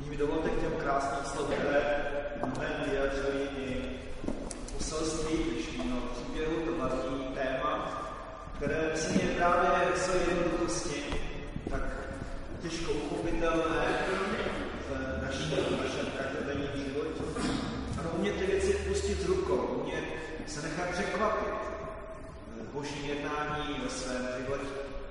mi dovolte k těm krásným slovům, které mnohem vyjadřují i poselství dnešního příběhu, to hlavní téma, které si je právě v své jednoduchosti tak těžko uchopitelné v našem každodenním životě. Ano, umět ty věci pustit z rukou, umět se nechat překvapit božím jednání ve svém životě.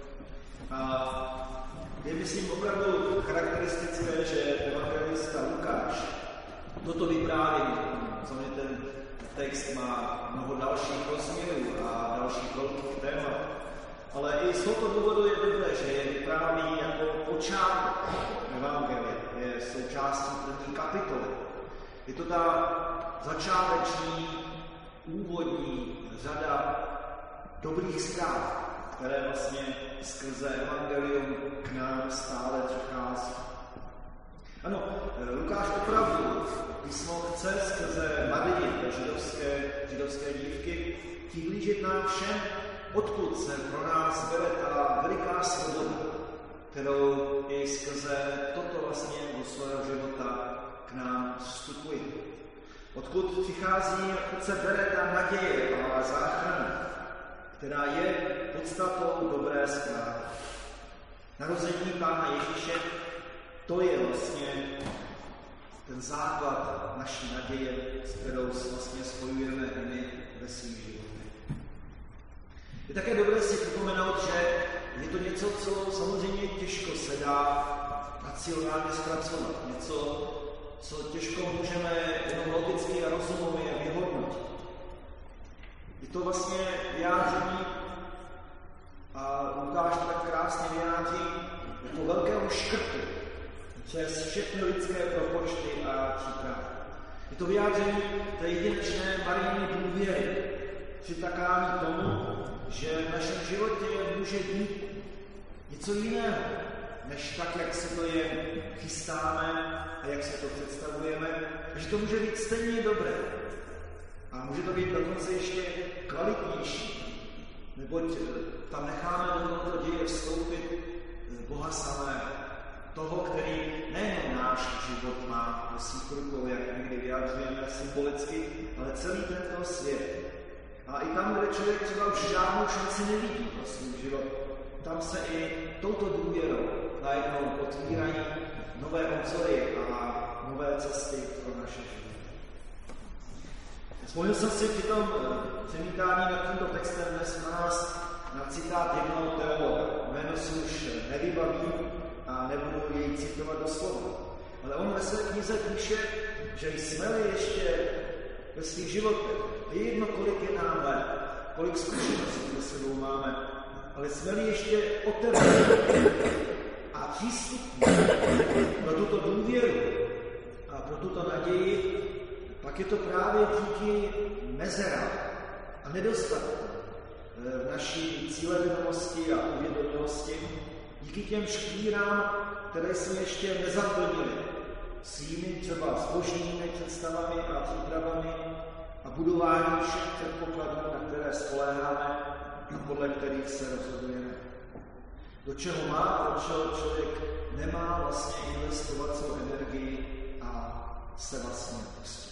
A je, myslím, opravdu charakteristické, že evangelista Lukáš toto vyprávění, samozřejmě ten text má mnoho dalších rozměrů a dalších velkých témat, ale i z tohoto důvodu je dobré, že je vypráví jako počátek evangelia, je součástí první kapitoly. Je to ta začáteční, úvodní řada dobrých zpráv, které vlastně skrze evangelium k nám stále přichází. Ano, Lukáš opravdu písmo chce skrze Marii, židovské dívky, přiblížit nám všem, odkud se pro nás bere ta veliká svoboda, kterou i skrze toto vlastně do svého života k nám vstupuje. Odkud přichází, odkud se bere ta naděje a záchrana, která je podstatou dobré zprávy. Narození Pána Ježíše, to je vlastně ten základ naší naděje, s kterou vlastně spojujeme i my ve svých životech. Je také dobré si připomenout, že je to něco, co samozřejmě těžko se dá racionálně zpracovat. Něco, co těžko můžeme jenom logicky a rozumově vyhodnotit. Je to vlastně vyjádření, a Lukáš tak krásně vyjádří, jako velkého škrtu přes všechny lidské propočty a přípravy. Je to vyjádření té jedinečné Marijiny důvěry, přitakání tomu, že v našem životě může být něco jiného, než tak, jak si to jen chystáme a jak si to představujeme, a že to může být stejně dobré. A může to být dokonce ještě kvalitnější, neboť tam necháme do tohoto děje vstoupit Boha samého, toho, který nejen náš život má do svých rukou, jak někdy vyjadřujeme symbolicky, ale celý tento svět. A i tam, kde člověk třeba už žádnou šanci nevidí pro svůj život, tam se i touto důvěrou najednou otvírají nové obzory a nové cesty pro naše životy. Vzpomněl jsem si při tom přemítání nad tímto textem dnes na citát jednoho teologa. Jméno si už nevybavím a nebudu jej citovat doslova. Ale on ve své knize píše, že jsme-li ještě ve svých životech, je jedno, kolik je nám let, kolik zkušeností za sebou máme, ale jsme-li ještě otevření a přístupní pro tuto důvěru a pro tuto naději, pak je to právě díky mezerám a nedostatku v naší cílevědomosti a uvědomělosti, díky těm škvírám, které jsme ještě nezaplnili svými třeba zbožnými představami a přípravami a budování všech předpokladů, na které spoléháme a podle kterých se rozhodujeme. Do čeho má, do čeho člověk nemá vlastně investovat svou energii a se vlastně pustit.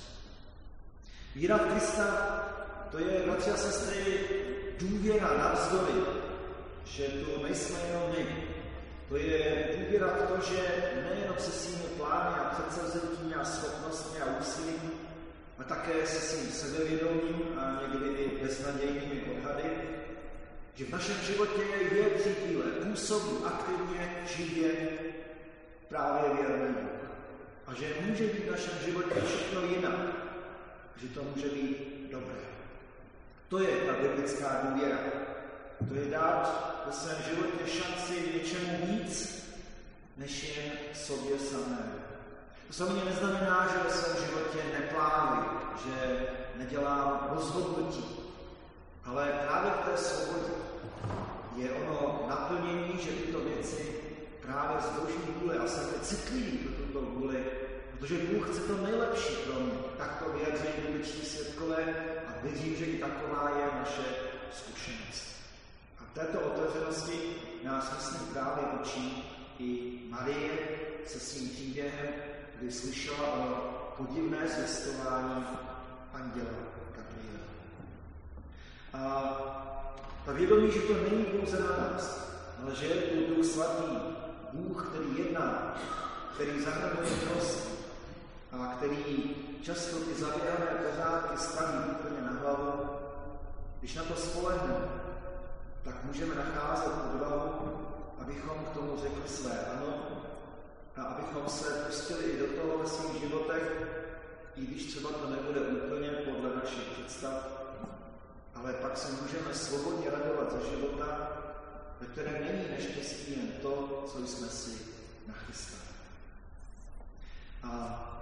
Víra v Krista, to je, bratři a sestry, důvěra navzdory, že tu nejsme jenom my. To je důvěra v to, že nejenom se svými plány a předsevzetími a schopnostmi a úsilím, a také se svým sebevědomím a někdy i beznadějnými odhady, že v našem životě je při působí aktivně, živě právě věrný Bůh. A že může být v našem životě všechno jinak. Že to může být dobré. To je ta biblická důvěra. To je dát ve svém životě šanci něčemu víc, než jen sobě samému. To samozřejmě neznamená, že ve svém životě neplánuji, že nedělám rozhodnutí, ale právě v té svobodě je ono naplnění, že tyto věci právě z boží vůle a jsem citlivý pro tuto vůli, protože Bůh chce to nejlepší pro mě. Tak to vyjadřují bibliční svědkové a věřím, že i taková je naše zkušenost. A této otevřenosti nás myslím právě učí i Marie se svým příběhem, kdy slyšela o podivné zvěstování anděla Gabriela. A ta vědomí, že to není pouze na nás, ale že je to Duch Svatý, Bůh, který jedná, který zahrnuje milost a který často ty zaběhané pořádky staví úplně na hlavu. Když na to spolehneme, tak můžeme nacházet odvahu, abychom k tomu řekli své ano a abychom se pustili i do toho ve svých životech, i když třeba to nebude úplně podle našich představ, ale pak se můžeme svobodně radovat ze života, ve kterém není neštěstí jen to, co jsme si nachystali. A